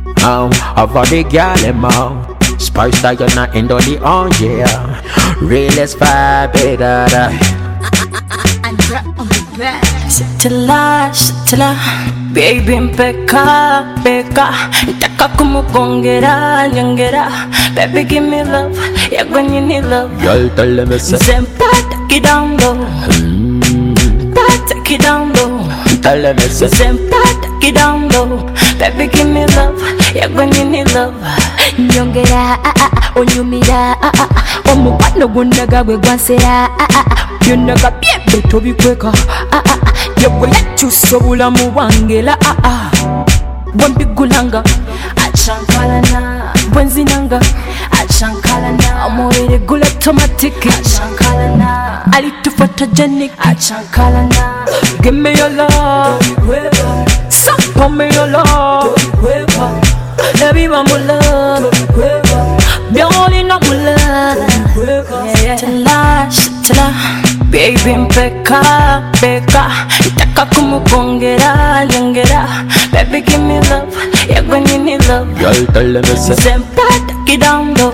Over the girl them out. Spice that you're not in the on, yeah. Realest vibe, better. And drop on the back. Sitila, baby mpeka, Itaka kumukongera, nyongera. Baby give me love, yeah when you need love. Girl tell them it's Zempa, take it down low. Take it down low. Tell them it's Zempa, take it down low. Baby give me love, yeah when you need love. Nyongera, onyumira, omupano gunaga gwe gwansera, byonaga byebbe tobikweka, yegwe yakyusa obulamu bwange la, bwembigulanga achankalana, bwenzinanga achankalana, omubiri gula automatic achankalana, alitu photogenic achankalana. Give me your love, suck on me your love, baby my love, bienvenue my love. Sitila, baby mpeka, Itaka kumukongera, nyongera. Baby give me love, yeah when you need love. Girl tell them it's Zempa, take it down low.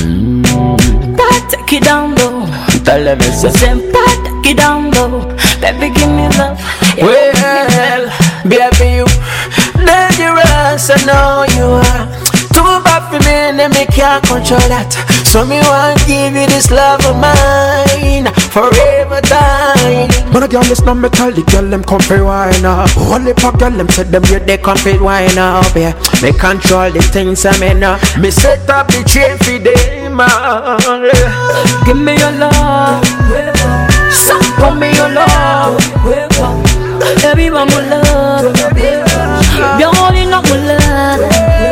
Take it down low. Tell them it's Zempa, take it down low. Baby give me love, yeah. Well, baby you dangerous, I know you are. Too bad for me and me can't control that. So me want give you this love of mine forever time. Man a girl listen me tell the girl them come for wine up. Only for girl them said them yeah they come for wine up. Yeah, me control the things I mean now. Me set up the chain for them. Give me your love, suck me your love, baby my love, bienvenue my love.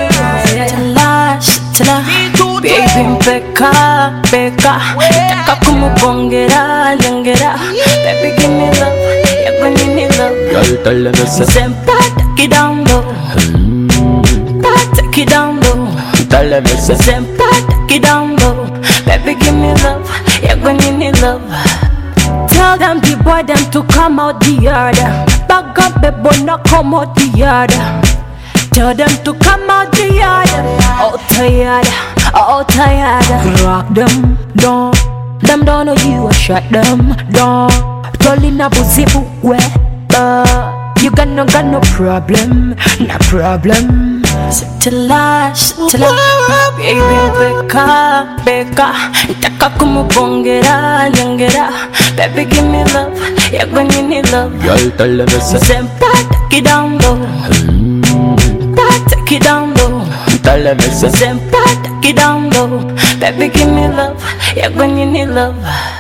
Sitila, baby mpeka, Itaka kumukongera, nyongera. Baby give me love, yeah when you need love. Girl tell them it's Zempa, take it down low. Take it down low. Tell them it's Zempa, take it down low. Baby give me love, yeah when you need love. Tell them the boy them to come out the yard. Back up the boy not come out the yard. Tell them to come out the yard. All tired. Rock them down. Them don't know you a shut them down. Tolling a buzibu we. You got no problem, no problem. Sitila, baby mpeka, Itaka kumukongera, nyongera. Baby give me love, yeah when you need love. Girl tell them it's Zempa, take it down low. Take it down low. Tell them it's Zempa, take it down low. Baby give me love, yeah when you need love.